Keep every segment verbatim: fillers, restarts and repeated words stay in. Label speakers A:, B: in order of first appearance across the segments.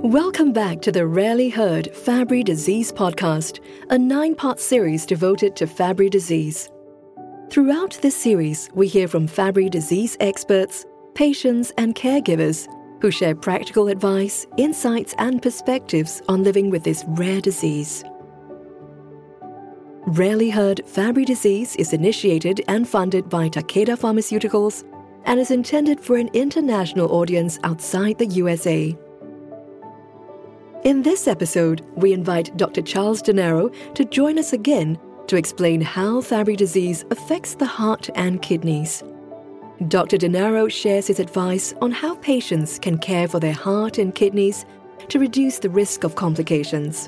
A: Welcome back to the Rarely Heard Fabry Disease Podcast, a nine-part series devoted to Fabry disease. Throughout this series, we hear from Fabry disease experts, patients and caregivers who share practical advice, insights and perspectives on living with this rare disease. Rarely Heard Fabry Disease is initiated and funded by Takeda Pharmaceuticals and is intended for an international audience outside the U S A. In this episode, we invite Doctor Charles Denaro to join us again to explain how Fabry disease affects the heart and kidneys. Doctor Denaro shares his advice on how patients can care for their heart and kidneys to reduce the risk of complications.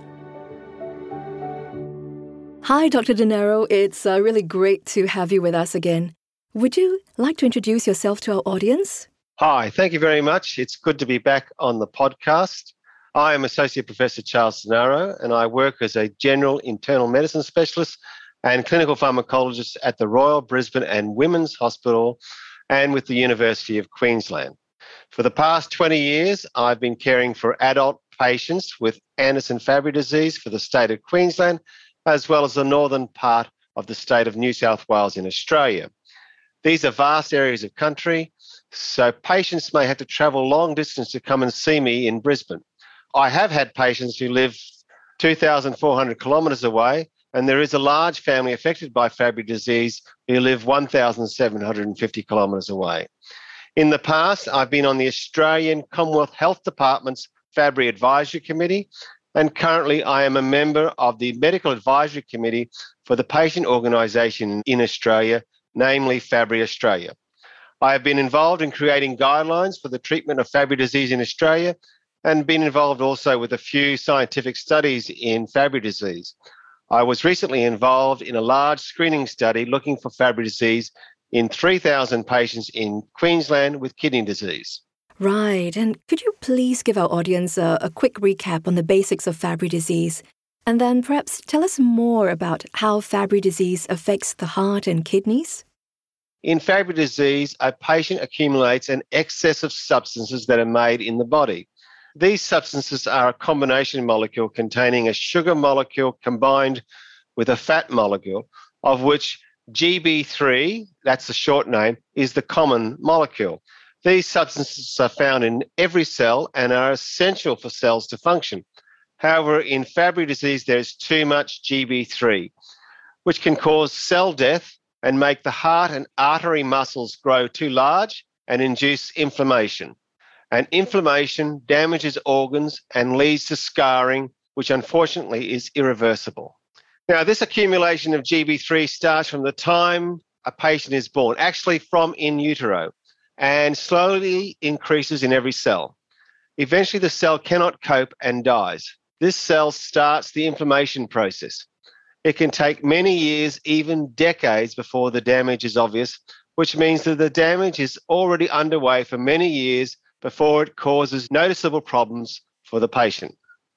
A: Hi, Doctor Denaro. It's uh, really great to have you with us again. Would you like to introduce yourself to our audience?
B: Hi, thank you very much. It's good to be back on the podcast. I am Associate Professor Charles Denaro, and I work as a general internal medicine specialist and clinical pharmacologist at the Royal Brisbane and Women's Hospital and with the University of Queensland. For the past twenty years, I've been caring for adult patients with Anderson-Fabry disease for the state of Queensland, as well as the northern part of the state of New South Wales in Australia. These are vast areas of country, so patients may have to travel long distance to come and see me in Brisbane. I have had patients who live two thousand four hundred kilometres away, and there is a large family affected by Fabry disease who live one thousand seven hundred fifty kilometres away. In the past, I've been on the Australian Commonwealth Health Department's Fabry Advisory Committee, and currently I am a member of the Medical Advisory Committee for the patient organisation in Australia, namely Fabry Australia. I have been involved in creating guidelines for the treatment of Fabry disease in Australia and been involved also with a few scientific studies in Fabry disease. I was recently involved in a large screening study looking for Fabry disease in three thousand patients in Queensland with kidney disease.
A: Right, and could you please give our audience a, a quick recap on the basics of Fabry disease, and then perhaps tell us more about how Fabry disease affects the heart and kidneys?
B: In Fabry disease, a patient accumulates an excess of substances that are made in the body. These substances are a combination molecule containing a sugar molecule combined with a fat molecule, of which G B three, that's the short name, is the common molecule. These substances are found in every cell and are essential for cells to function. However, in Fabry disease, there is too much G B three, which can cause cell death and make the heart and artery muscles grow too large and induce inflammation. And inflammation damages organs and leads to scarring, which unfortunately is irreversible. Now, this accumulation of G B three starts from the time a patient is born, actually from in utero, and slowly increases in every cell. Eventually, the cell cannot cope and dies. This cell starts the inflammation process. It can take many years, even decades, before the damage is obvious, which means that the damage is already underway for many years before it causes noticeable problems for the patient.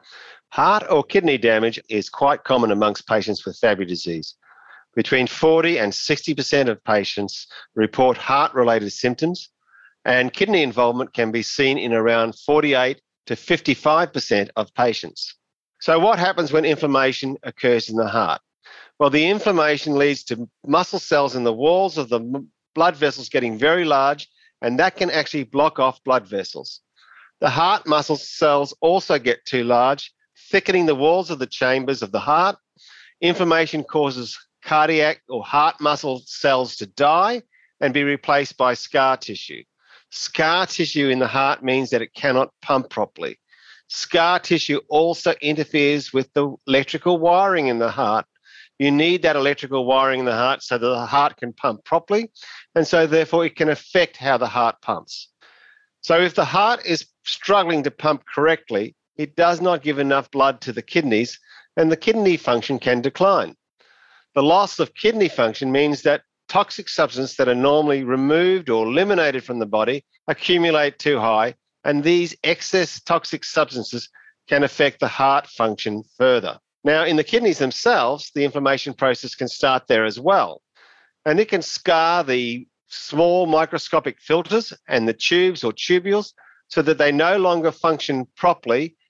B: Heart or kidney damage is quite common amongst patients with Fabry disease. Between forty and sixty percent of patients report heart-related symptoms, and kidney involvement can be seen in around forty-eight to fifty-five percent of patients. So what happens when inflammation occurs in the heart? Well, the inflammation leads to muscle cells in the walls of the blood vessels getting very large, and that can actually block off blood vessels. The heart muscle cells also get too large, thickening the walls of the chambers of the heart. Inflammation causes cardiac or heart muscle cells to die and be replaced by scar tissue. Scar tissue in the heart means that it cannot pump properly. Scar tissue also interferes with the electrical wiring in the heart. You need that electrical wiring in the heart so that the heart can pump properly, and so therefore it can affect how the heart pumps. So if the heart is struggling to pump correctly, it does not give enough blood to the kidneys, and the kidney function can decline. The loss of kidney function means that toxic substances that are normally removed or eliminated from the body accumulate too high, and these excess toxic substances can affect the heart function further. Now, in the kidneys themselves, the inflammation process can start there as well, and it can scar the small microscopic filters and the tubes or tubules so that they no longer function properly,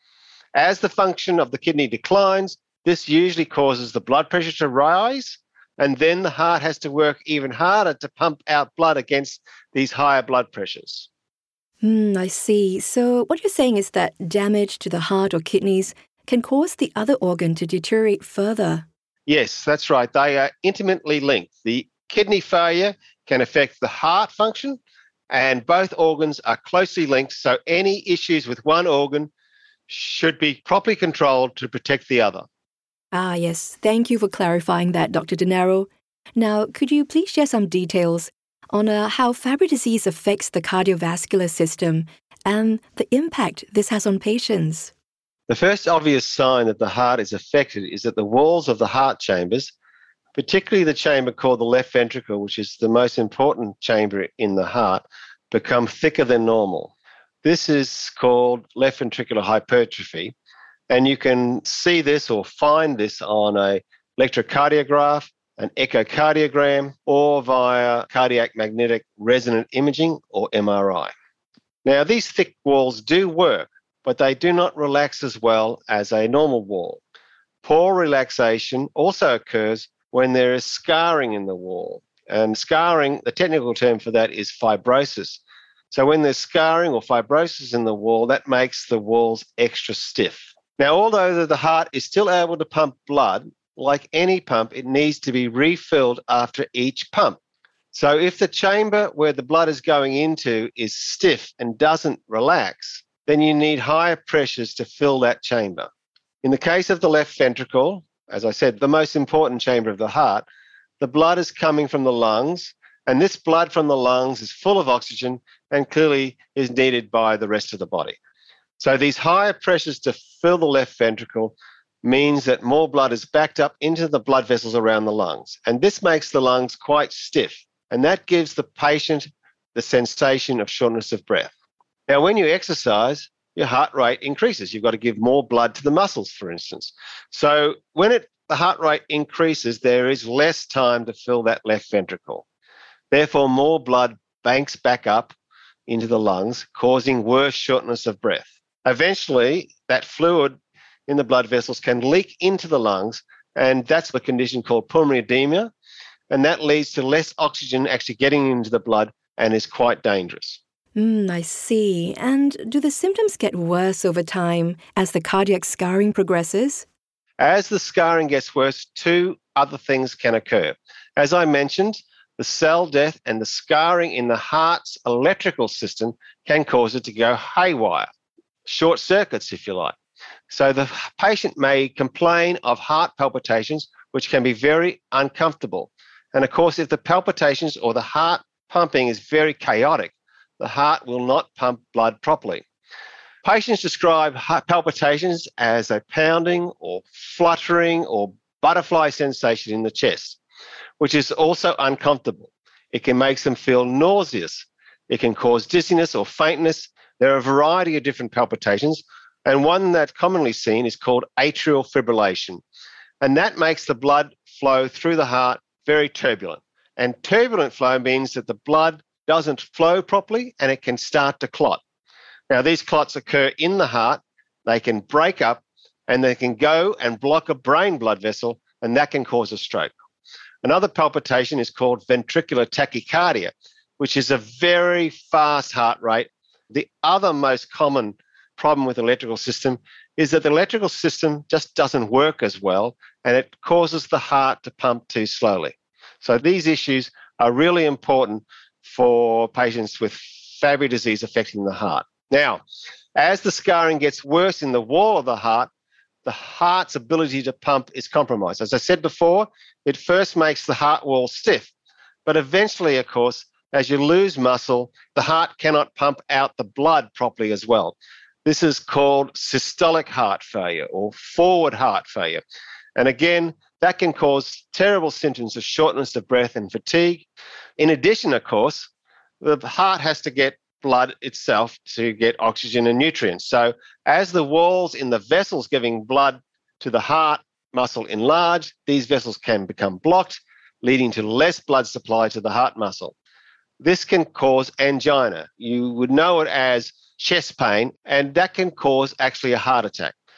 B: As the function of the kidney declines, this usually causes the blood pressure to rise, and then the heart has to work even harder to pump out blood against these higher blood pressures.
A: Hmm, I see. So what you're saying is that damage to the heart or kidneys can cause the other organ to deteriorate further.
B: Yes, that's right. They are intimately linked. The kidney failure can affect the heart function, and both organs are closely linked, so any issues with one organ should be properly controlled to protect the other.
A: Ah, yes. Thank you for clarifying that, Doctor Dinero. Now, could you please share some details on uh, how Fabry disease affects the cardiovascular system and the impact this has on patients?
B: The first obvious sign that the heart is affected is that the walls of the heart chambers, particularly the chamber called the left ventricle, which is the most important chamber in the heart, become thicker than normal. This is called left ventricular hypertrophy, and you can see this or find this on an electrocardiograph, an echocardiogram, or via cardiac magnetic resonant imaging, or M R I. Now, these thick walls do work, but they do not relax as well as a normal wall. Poor relaxation also occurs when there is scarring in the wall. And scarring, the technical term for that is fibrosis. So when there's scarring or fibrosis in the wall, that makes the walls extra stiff. Now, although the heart is still able to pump blood, like any pump, it needs to be refilled after each pump. So if the chamber where the blood is going into is stiff and doesn't relax, then you need higher pressures to fill that chamber. In the case of the left ventricle, as I said, the most important chamber of the heart, the blood is coming from the lungs, and this blood from the lungs is full of oxygen and clearly is needed by the rest of the body. So these higher pressures to fill the left ventricle means that more blood is backed up into the blood vessels around the lungs, and this makes the lungs quite stiff, and that gives the patient the sensation of shortness of breath. Now, when you exercise, your heart rate increases. You've got to give more blood to the muscles, for instance. So when it, the heart rate increases, there is less time to fill that left ventricle. Therefore, more blood banks back up into the lungs, causing worse shortness of breath. Eventually, that fluid in the blood vessels can leak into the lungs, and that's a condition called pulmonary edema, and that leads to less oxygen actually getting into the blood and is quite dangerous.
A: Mm, I see. And do the symptoms get worse over time as the cardiac scarring progresses?
B: As the scarring gets worse, two other things can occur. As I mentioned, the cell death and the scarring in the heart's electrical system can cause it to go haywire, short circuits, if you like. So the patient may complain of heart palpitations, which can be very uncomfortable. And of course, if the palpitations or the heart pumping is very chaotic, the heart will not pump blood properly. Patients describe heart palpitations as a pounding or fluttering or butterfly sensation in the chest, which is also uncomfortable. It can make them feel nauseous. It can cause dizziness or faintness. There are a variety of different palpitations, and one that's commonly seen is called atrial fibrillation. And that makes the blood flow through the heart very turbulent. And turbulent flow means that the blood doesn't flow properly and it can start to clot. Now, these clots occur in the heart, they can break up, and they can go and block a brain blood vessel, and that can cause a stroke. Another palpitation is called ventricular tachycardia, which is a very fast heart rate. The other most common problem with the electrical system is that the electrical system just doesn't work as well, and it causes the heart to pump too slowly. So these issues are really important for patients with Fabry disease affecting the heart. Now, as the scarring gets worse in the wall of the heart, the heart's ability to pump is compromised. As I said before, it first makes the heart wall stiff, but eventually, of course, as you lose muscle, the heart cannot pump out the blood properly as well. This is called systolic heart failure or forward heart failure. And again, that can cause terrible symptoms of shortness of breath and fatigue. In addition, of course, the heart has to get blood itself to get oxygen and nutrients. So as the walls in the vessels giving blood to the heart muscle enlarge, these vessels can become blocked, leading to less blood supply to the heart muscle. This can cause angina. You would know it as chest pain, and that can cause actually a heart attack.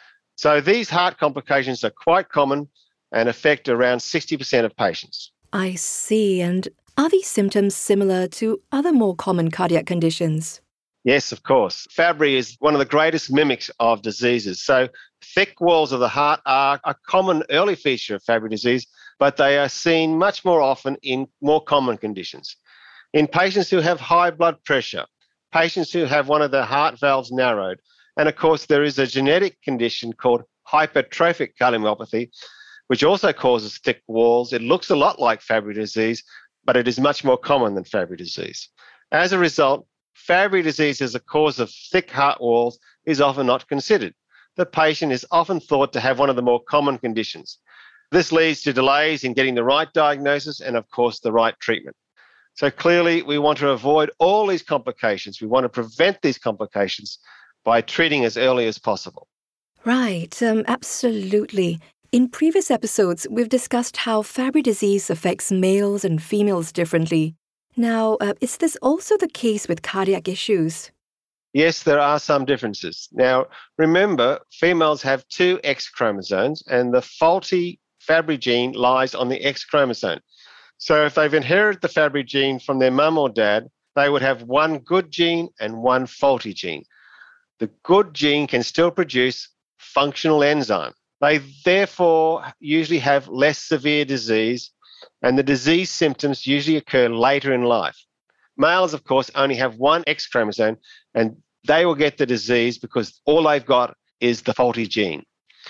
B: So these heart complications are quite common and affect around sixty percent of patients.
A: I see. And are these symptoms similar to other more common cardiac conditions?
B: Yes, of course. Fabry is one of the greatest mimics of diseases. So thick walls of the heart are a common early feature of Fabry disease, but they are seen much more often in more common conditions. In patients who have high blood pressure, patients who have one of their heart valves narrowed, and of course there is a genetic condition called hypertrophic cardiomyopathy, which also causes thick walls. It looks a lot like Fabry disease, but it is much more common than Fabry disease. As a result, Fabry disease as a cause of thick heart walls is often not considered. The patient is often thought to have one of the more common conditions. This leads to delays in getting the right diagnosis and, of course, the right treatment. So clearly, we want to avoid all these complications. We want to prevent these complications by treating as early as possible.
A: Right, um, absolutely. In previous episodes, we've discussed how Fabry disease affects males and females differently. Now, uh, is this also the case with cardiac issues?
B: Yes, there are some differences. Now, remember, females have two X chromosomes, and the faulty Fabry gene lies on the X chromosome. So if they've inherited the Fabry gene from their mum or dad, they would have one good gene and one faulty gene. The good gene can still produce functional enzyme. They therefore usually have less severe disease, and the disease symptoms usually occur later in life. Males, of course, only have one X chromosome, and they will get the disease because all they've got is the faulty gene.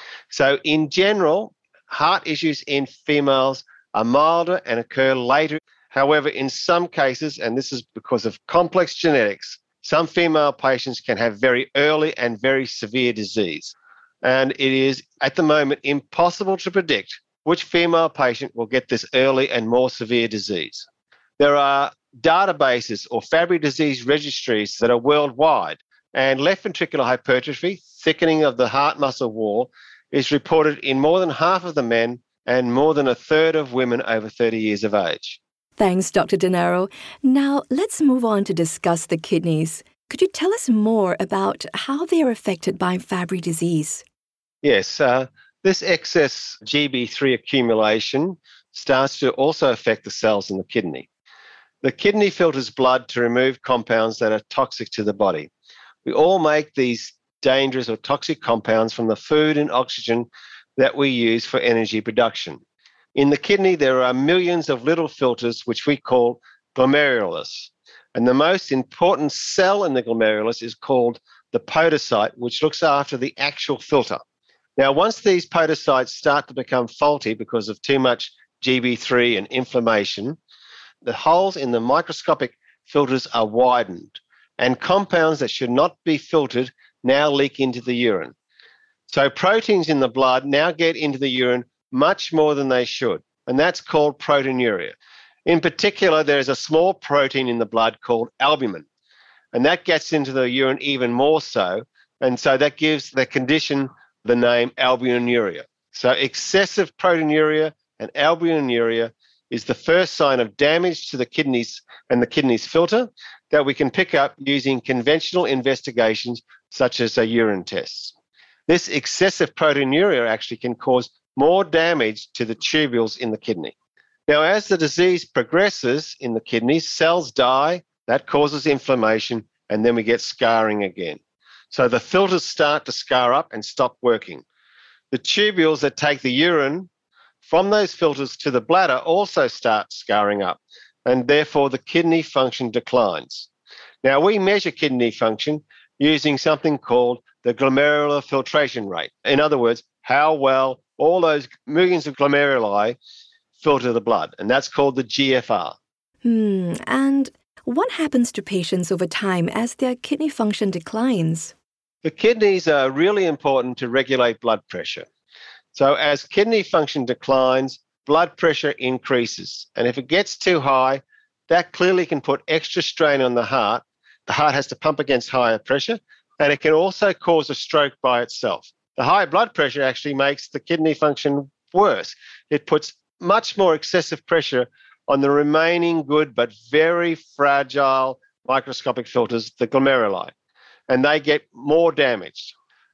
B: So in general, heart issues in females are milder and occur later. However, in some cases, and this is because of complex genetics, some female patients can have very early and very severe disease. And it is, at the moment, impossible to predict which female patient will get this early and more severe disease. There are databases or Fabry disease registries that are worldwide, and left ventricular hypertrophy, thickening of the heart muscle wall, is reported in more than half of the men and more than a third of women over thirty years of age.
A: Thanks, Doctor Dinero. Now, let's move on to discuss the kidneys. Could you tell us more about how they are affected by Fabry disease?
B: Yes, uh, this excess G B three accumulation starts to also affect the cells in the kidney. The kidney filters blood to remove compounds that are toxic to the body. We all make these dangerous or toxic compounds from the food and oxygen that we use for energy production. In the kidney, there are millions of little filters, which we call glomerulus. And the most important cell in the glomerulus is called the podocyte, which looks after the actual filter. Now, once these podocytes start to become faulty because of too much G B three and inflammation, the holes in the microscopic filters are widened, and compounds that should not be filtered now leak into the urine. So proteins in the blood now get into the urine much more than they should, and that's called proteinuria. In particular, there is a small protein in the blood called albumin, and that gets into the urine even more so, and so that gives the condition the name albuminuria. So excessive proteinuria and albuminuria is the first sign of damage to the kidneys and the kidneys filter that we can pick up using conventional investigations such as a urine test. This excessive proteinuria actually can cause more damage to the tubules in the kidney. Now, as the disease progresses in the kidneys, cells die, that causes inflammation, and then we get scarring again. So the filters start to scar up and stop working. The tubules that take the urine from those filters to the bladder also start scarring up, and therefore the kidney function declines. Now, we measure kidney function using something called the glomerular filtration rate. In other words, how well all those millions of glomeruli filter the blood, and that's called the G F R.
A: Hmm, and what happens to patients over time as their kidney function declines?
B: The kidneys are really important to regulate blood pressure. So as kidney function declines, blood pressure increases. And if it gets too high, that clearly can put extra strain on the heart. The heart has to pump against higher pressure, and it can also cause a stroke by itself. The high blood pressure actually makes the kidney function worse. It puts much more excessive pressure on the remaining good but very fragile microscopic filters, the glomeruli, and they get more damaged.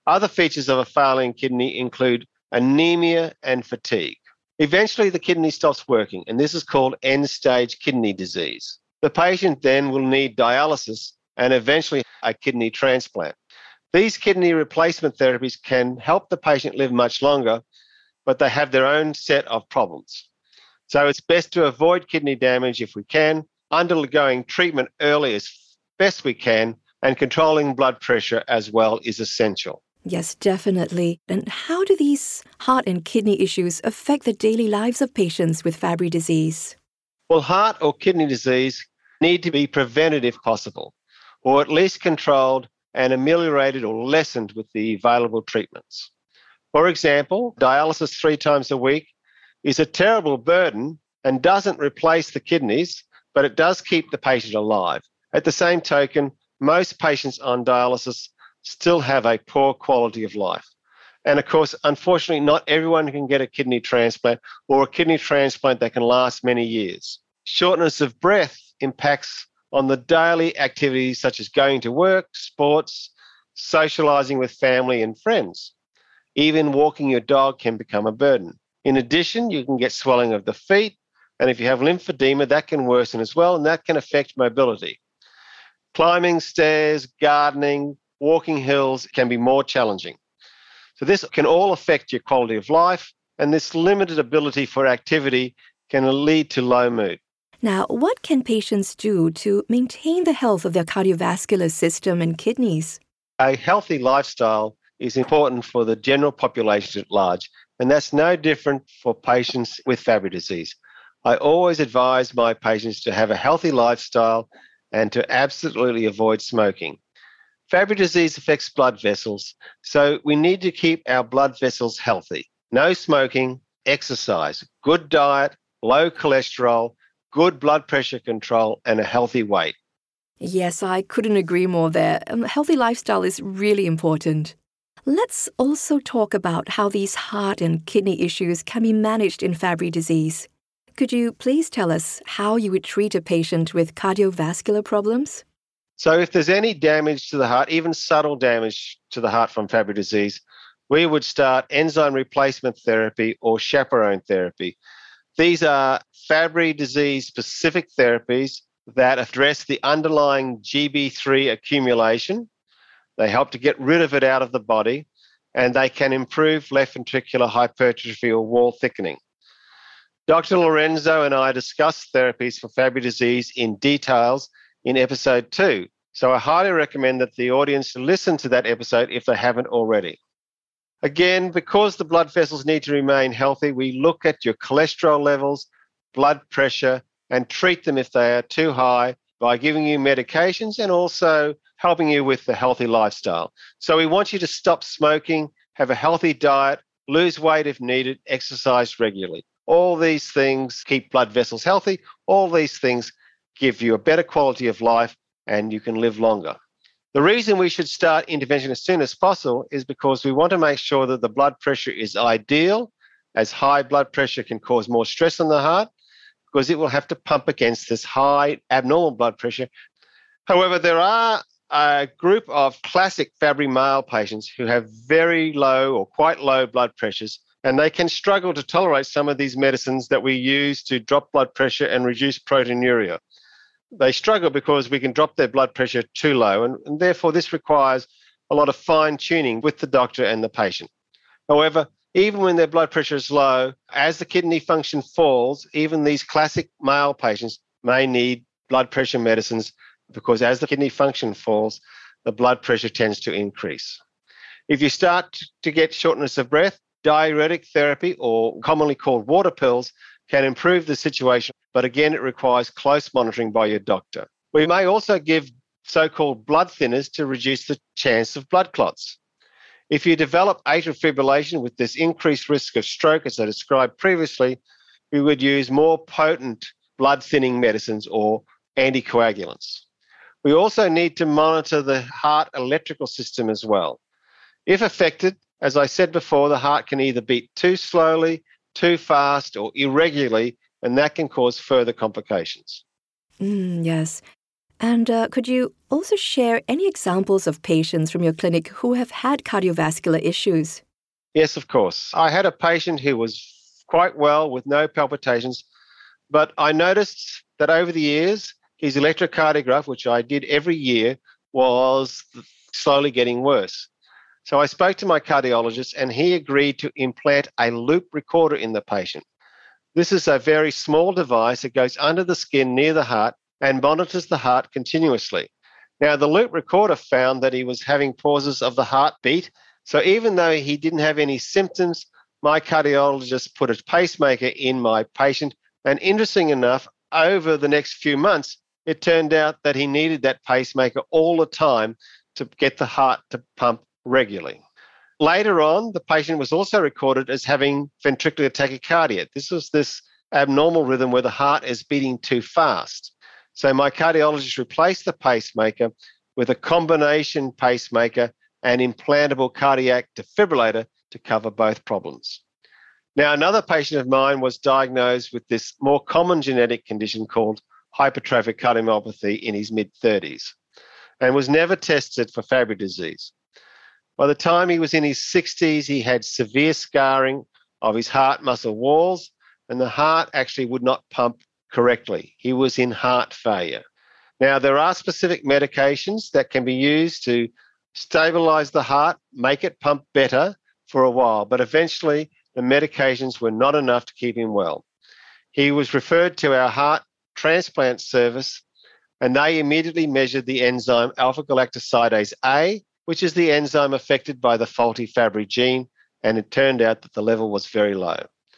B: Other features of a failing kidney include anemia and fatigue. Eventually, the kidney stops working, and this is called end-stage kidney disease. The patient then will need dialysis and eventually a kidney transplant. These kidney replacement therapies can help the patient live much longer, but they have their own set of problems. So it's best to avoid kidney damage if we can, undergoing treatment early as best we can, and controlling blood pressure as well is essential.
A: Yes, definitely. And how do these heart and kidney issues affect the daily lives of patients with Fabry disease?
B: Well, heart or kidney disease need to be prevented if possible, or at least controlled and ameliorated or lessened with the available treatments. For example, dialysis three times a week is a terrible burden and doesn't replace the kidneys, but it does keep the patient alive. At the same token, most patients on dialysis still have a poor quality of life. And of course, unfortunately, not everyone can get a kidney transplant or a kidney transplant that can last many years. Shortness of breath impacts on the daily activities such as going to work, sports, socializing with family and friends. Even walking your dog can become a burden. In addition, you can get swelling of the feet, and if you have lymphedema, that can worsen as well, and that can affect mobility. Climbing stairs, gardening, walking hills can be more challenging. So this can all affect your quality of life, and this limited ability for activity can lead to low mood.
A: Now, what can patients do to maintain the health of their cardiovascular system and kidneys?
B: A healthy lifestyle is important for the general population at large, and that's no different for patients with Fabry disease. I always advise my patients to have a healthy lifestyle and to absolutely avoid smoking. Fabry disease affects blood vessels, so we need to keep our blood vessels healthy. No smoking, exercise, good diet, low cholesterol, good blood pressure control, and a healthy weight.
A: Yes, I couldn't agree more there. A healthy lifestyle is really important. Let's also talk about how these heart and kidney issues can be managed in Fabry disease. Could you please tell us how you would treat a patient with cardiovascular problems?
B: So if there's any damage to the heart, even subtle damage to the heart from Fabry disease, we would start enzyme replacement therapy or chaperone therapy. These are Fabry disease-specific therapies that address the underlying G B three accumulation. They help to get rid of it out of the body, and they can improve left ventricular hypertrophy or wall thickening. Doctor Lorenzo and I discussed therapies for Fabry disease in details in episode two. So I highly recommend that the audience listen to that episode if they haven't already. Again, because the blood vessels need to remain healthy, we look at your cholesterol levels, blood pressure, and treat them if they are too high by giving you medications and also helping you with the healthy lifestyle. So we want you to stop smoking, have a healthy diet, lose weight if needed, exercise regularly. All these things keep blood vessels healthy. All these things give you a better quality of life and you can live longer. The reason we should start intervention as soon as possible is because we want to make sure that the blood pressure is ideal, as high blood pressure can cause more stress on the heart because it will have to pump against this high abnormal blood pressure. However, there are a group of classic Fabry male patients who have very low or quite low blood pressures, and they can struggle to tolerate some of these medicines that we use to drop blood pressure and reduce proteinuria. They struggle because we can drop their blood pressure too low, and, and therefore this requires a lot of fine-tuning with the doctor and the patient. However, even when their blood pressure is low, as the kidney function falls, even these classic male patients may need blood pressure medicines because as the kidney function falls, the blood pressure tends to increase. If you start to get shortness of breath, diuretic therapy, or commonly called water pills, can improve the situation, but again, it requires close monitoring by your doctor. We may also give so-called blood thinners to reduce the chance of blood clots. If you develop atrial fibrillation with this increased risk of stroke, as I described previously, we would use more potent blood-thinning medicines or anticoagulants. We also need to monitor the heart electrical system as well. If affected, as I said before, the heart can either beat too slowly, too fast, or irregularly, and that can cause further complications.
A: Mm, yes. And uh, could you also share any examples of patients from your clinic who have had cardiovascular issues?
B: Yes, of course. I had a patient who was quite well with no palpitations, but I noticed that over the years, his electrocardiograph, which I did every year, was slowly getting worse. So I spoke to my cardiologist and he agreed to implant a loop recorder in the patient. This is a very small device that goes under the skin near the heart and monitors the heart continuously. Now, the loop recorder found that he was having pauses of the heartbeat. So even though he didn't have any symptoms, my cardiologist put a pacemaker in my patient. And interesting enough, over the next few months, it turned out that he needed that pacemaker all the time to get the heart to pump regularly. Later on, the patient was also recorded as having ventricular tachycardia. This was this abnormal rhythm where the heart is beating too fast. So my cardiologist replaced the pacemaker with a combination pacemaker and implantable cardiac defibrillator to cover both problems. Now, another patient of mine was diagnosed with this more common genetic condition called hypertrophic cardiomyopathy in his mid-thirties and was never tested for Fabry disease. By the time he was in his sixties, he had severe scarring of his heart muscle walls, and the heart actually would not pump correctly. He was in heart failure. Now, there are specific medications that can be used to stabilize the heart, make it pump better for a while, but eventually the medications were not enough to keep him well. He was referred to our heart transplant service, and they immediately measured the enzyme alpha-galactosidase A, which is the enzyme affected by the faulty Fabry gene, and it turned out that the level was very low.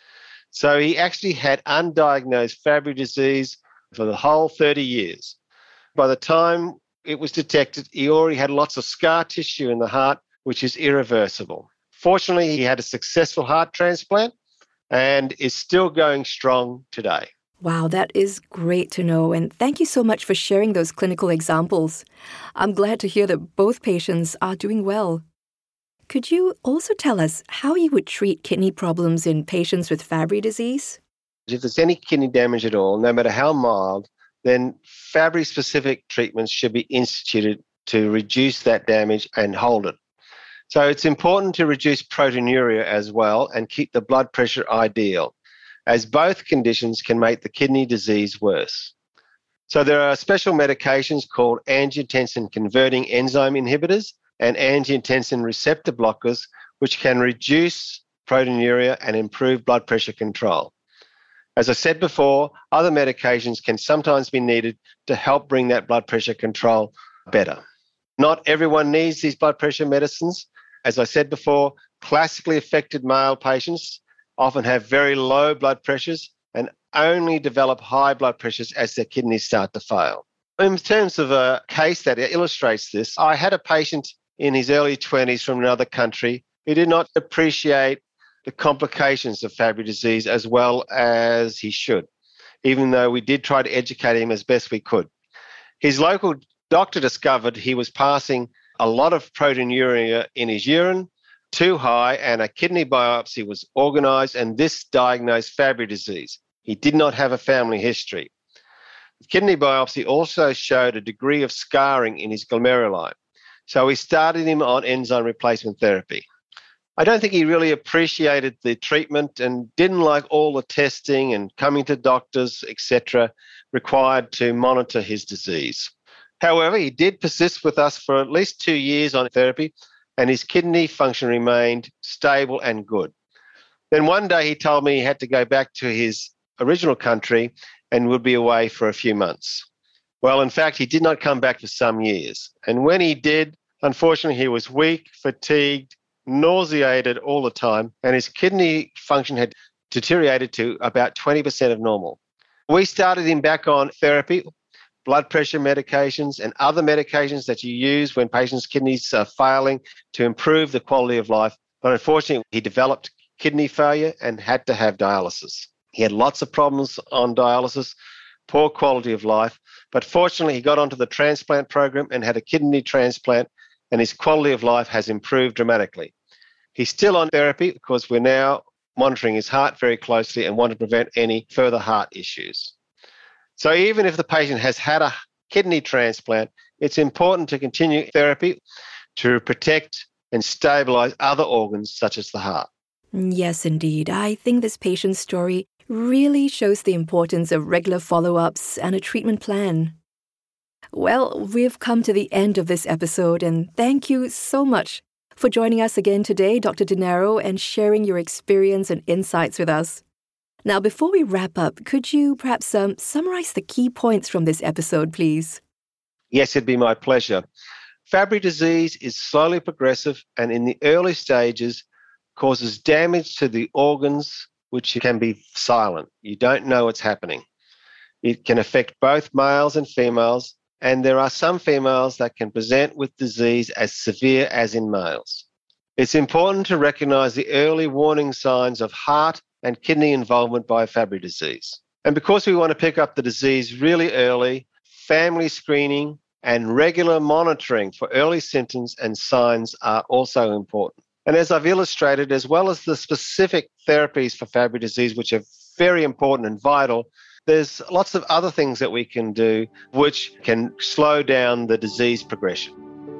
B: So he actually had undiagnosed Fabry disease for the whole thirty years. By the time it was detected, he already had lots of scar tissue in the heart, which is irreversible. Fortunately, he had a successful heart transplant and is still going strong today.
A: Wow, that is great to know, and thank you so much for sharing those clinical examples. I'm glad to hear that both patients are doing well. Could you also tell us how you would treat kidney problems in patients with Fabry disease?
B: If there's any kidney damage at all, no matter how mild, then Fabry-specific treatments should be instituted to reduce that damage and hold it. So it's important to reduce proteinuria as well and keep the blood pressure ideal, as both conditions can make the kidney disease worse. So there are special medications called angiotensin-converting enzyme inhibitors and angiotensin receptor blockers, which can reduce proteinuria and improve blood pressure control. As I said before, other medications can sometimes be needed to help bring that blood pressure control better. Not everyone needs these blood pressure medicines. As I said before, classically affected male patients often have very low blood pressures and only develop high blood pressures as their kidneys start to fail. In terms of a case that illustrates this, I had a patient in his early twenties from another country who did not appreciate the complications of Fabry disease as well as he should, even though we did try to educate him as best we could. His local doctor discovered he was passing a lot of proteinuria in his urine, too high, and a kidney biopsy was organised, and this diagnosed Fabry disease. He did not have a family history. The kidney biopsy also showed a degree of scarring in his glomeruli. So we started him on enzyme replacement therapy. I don't think he really appreciated the treatment and didn't like all the testing and coming to doctors, et cetera, required to monitor his disease. However, he did persist with us for at least two years on therapy, and his kidney function remained stable and good. Then one day he told me he had to go back to his original country and would be away for a few months. Well, in fact, he did not come back for some years. And when he did, unfortunately, he was weak, fatigued, nauseated all the time, and his kidney function had deteriorated to about twenty percent of normal. We started him back on therapy, blood pressure medications and other medications that you use when patients' kidneys are failing to improve the quality of life. But unfortunately, he developed kidney failure and had to have dialysis. He had lots of problems on dialysis, poor quality of life, but fortunately he got onto the transplant program and had a kidney transplant, and his quality of life has improved dramatically. He's still on therapy because we're now monitoring his heart very closely and want to prevent any further heart issues. So even if the patient has had a kidney transplant, it's important to continue therapy to protect and stabilize other organs such as the heart.
A: Yes, indeed. I think this patient's story really shows the importance of regular follow-ups and a treatment plan. Well, we've come to the end of this episode, and thank you so much for joining us again today, Doctor Dinaro, and sharing your experience and insights with us. Now, before we wrap up, could you perhaps um, summarize the key points from this episode, please?
B: Yes, it'd be my pleasure. Fabry disease is slowly progressive and in the early stages causes damage to the organs which can be silent. You don't know what's happening. It can affect both males and females, and there are some females that can present with disease as severe as in males. It's important to recognise the early warning signs of heart and kidney involvement by Fabry disease. And because we want to pick up the disease really early, family screening and regular monitoring for early symptoms and signs are also important. And as I've illustrated, as well as the specific therapies for Fabry disease, which are very important and vital, there's lots of other things that we can do which can slow down the disease progression.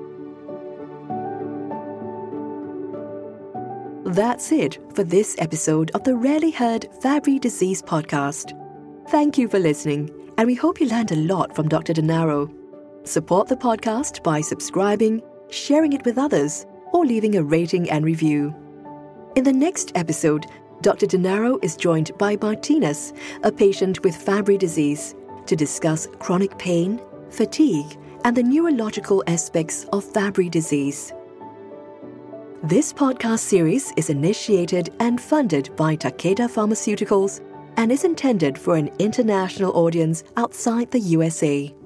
A: That's it for this episode of the Rarely Heard Fabry Disease podcast. Thank you for listening, and we hope you learned a lot from Doctor Dinaro. Support the podcast by subscribing, sharing it with others, or leaving a rating and review. In the next episode, Doctor Dinaro is joined by Martinez, a patient with Fabry disease, to discuss chronic pain, fatigue, and the neurological aspects of Fabry disease. This podcast series is initiated and funded by Takeda Pharmaceuticals and is intended for an international audience outside the U S A.